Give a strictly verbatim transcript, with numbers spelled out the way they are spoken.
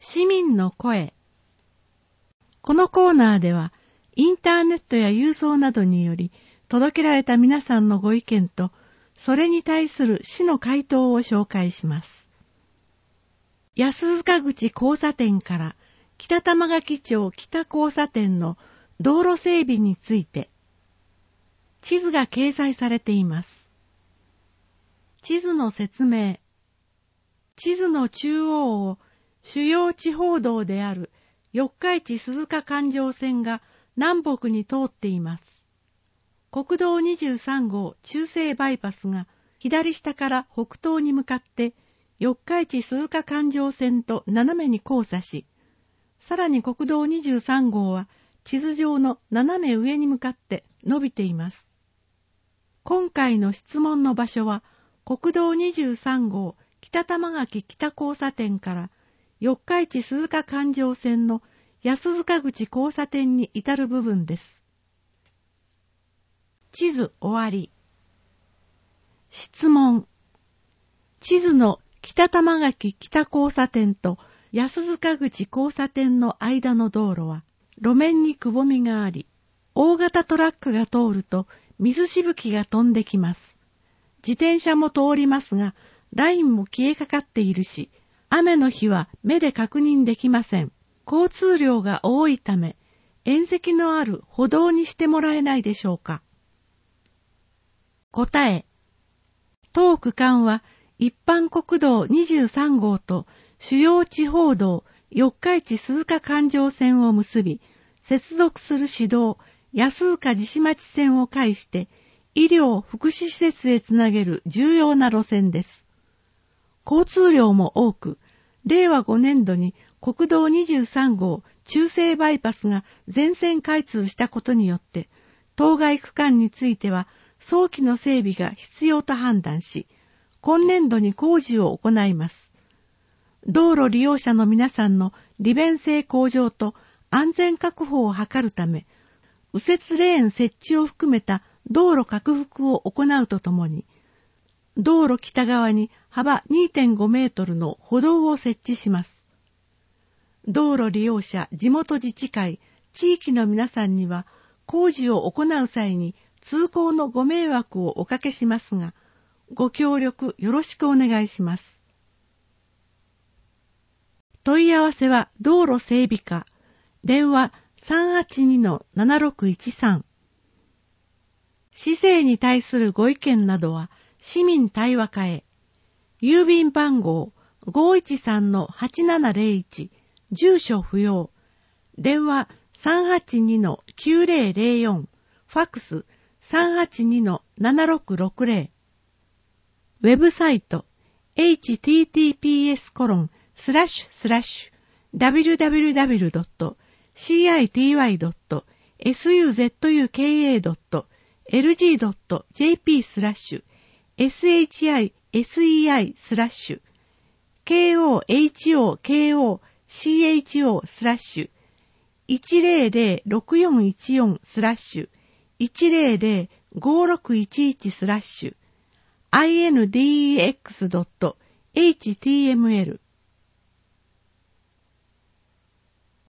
市民の声。このコーナーでは、インターネットや郵送などにより届けられた皆さんのご意見と、それに対する市の回答を紹介します。安塚口交差点から北玉垣町北交差点の道路整備について、地図が掲載されています。地図の説明。地図の中央を主要地方道である四日市鈴鹿環状線が南北に通っています。国道にじゅうさん号中西バイパスが左下から北東に向かって四日市鈴鹿環状線と斜めに交差し、さらに国道にじゅうさん号は地図上の斜め上に向かって伸びています。今回の質問の場所は国道にじゅうさん号北玉垣北交差点から四日市鈴鹿環状線の安塚口交差点に至る部分です。地図終わり。質問。地図の北玉垣北交差点と安塚口交差点の間の道路は路面にくぼみがあり、大型トラックが通ると水しぶきが飛んできます。自転車も通りますが、ラインも消えかかっているし、雨の日は目で確認できません。交通量が多いため、縁石のある歩道にしてもらえないでしょうか。答え。当区間は一般国道にじゅうさん号と主要地方道四日市鈴鹿環状線を結び、接続する市道安塚地市町線を介して医療福祉施設へつなげる重要な路線です。交通量も多く、れいわごねんどに国道にじゅうさん号中西バイパスが全線開通したことによって、当該区間については早期の整備が必要と判断し、今年度に工事を行います。道路利用者の皆さんの利便性向上と安全確保を図るため、右折レーン設置を含めた道路拡幅を行うとともに、道路北側に幅 にてんごメートルの歩道を設置します。道路利用者、地元自治会、地域の皆さんには工事を行う際に通行のご迷惑をおかけしますが、ご協力よろしくお願いします。問い合わせは道路整備課、電話 さんはちにのななろくいちさん。市政に対するご意見などは市民対話課へ。郵便番号 ごいちさんのはちななぜろいち、住所不要。電話 さんはちにのきゅうぜろぜろよん、ファックス さんはちにのななろくろくぜろ。ウェブサイト エイチティーティーピーエスコロンスラッシュスラッシュダブリューダブリューダブリュードットシーアイティーワイドットエスユーゼットユーケーエードットエルジードットジェーピー スラッシュ エスエイチアイエスイーアイ スラッシュ ケーオーエイチオーケーオーシーエイチオー スラッシュいちぜろぜろろくよんいちよんスラッシュいちぜろぜろごろくいちいちスラッシュ アイエヌディーイーエックスドットエイチティーエムエル